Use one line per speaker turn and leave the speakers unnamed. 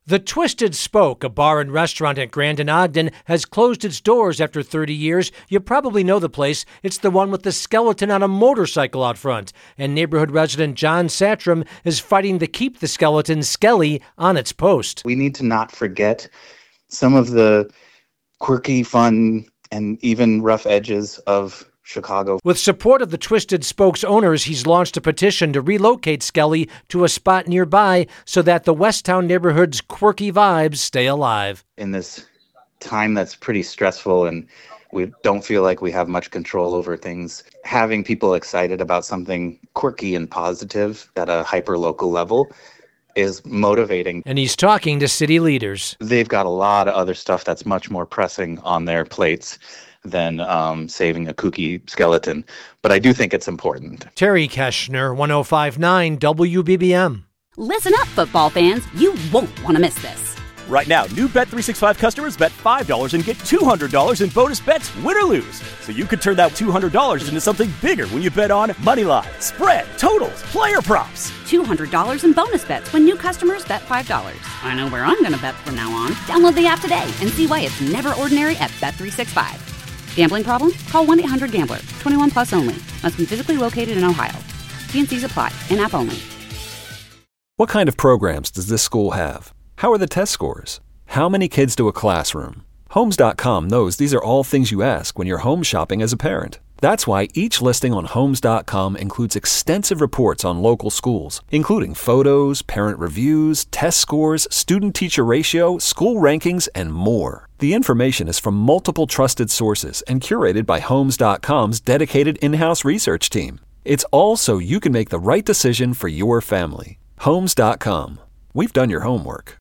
The Twisted Spoke, a bar and restaurant at Grand and Ogden, has closed its doors after 30 years. You probably know the place. It's the one with the skeleton on a motorcycle out front. And neighborhood resident John Satram is fighting to keep the skeleton Skelly on its post.
We need to not forget some of the quirky, fun, and even rough edges of Chicago.
With support of the Twisted Spoke's owners, he's launched a petition to relocate Skelly to a spot nearby so that the Westtown neighborhood's quirky vibes stay alive.
In this time that's pretty stressful and we don't feel like we have much control over things, having people excited about something quirky and positive at a hyper-local level is motivating.
And he's talking to city leaders.
They've got a lot of other stuff that's much more pressing on their plates than saving a kooky skeleton. But I do think it's important.
Terry Keschner, 105.9 WBBM.
Listen up, football fans. You won't want to miss this.
Right now, new Bet365 customers bet $5 and get $200 in bonus bets, win or lose. So you could turn that $200 into something bigger when you bet on money line, spread, totals, player props.
$200 in bonus bets when new customers bet $5. I know where I'm going to bet from now on. Download the app today and see why it's never ordinary at Bet365. Gambling problem? Call 1-800-GAMBLER. 21 plus only. Must be physically located in Ohio. T&Cs apply. In-app only.
What kind of programs does this school have? How are the test scores? How many kids to a classroom? Homes.com knows these are all things you ask when you're home shopping as a parent. That's why each listing on Homes.com includes extensive reports on local schools, including photos, parent reviews, test scores, student-teacher ratio, school rankings, and more. The information is from multiple trusted sources and curated by Homes.com's dedicated in-house research team. It's all so you can make the right decision for your family. Homes.com. We've done your homework.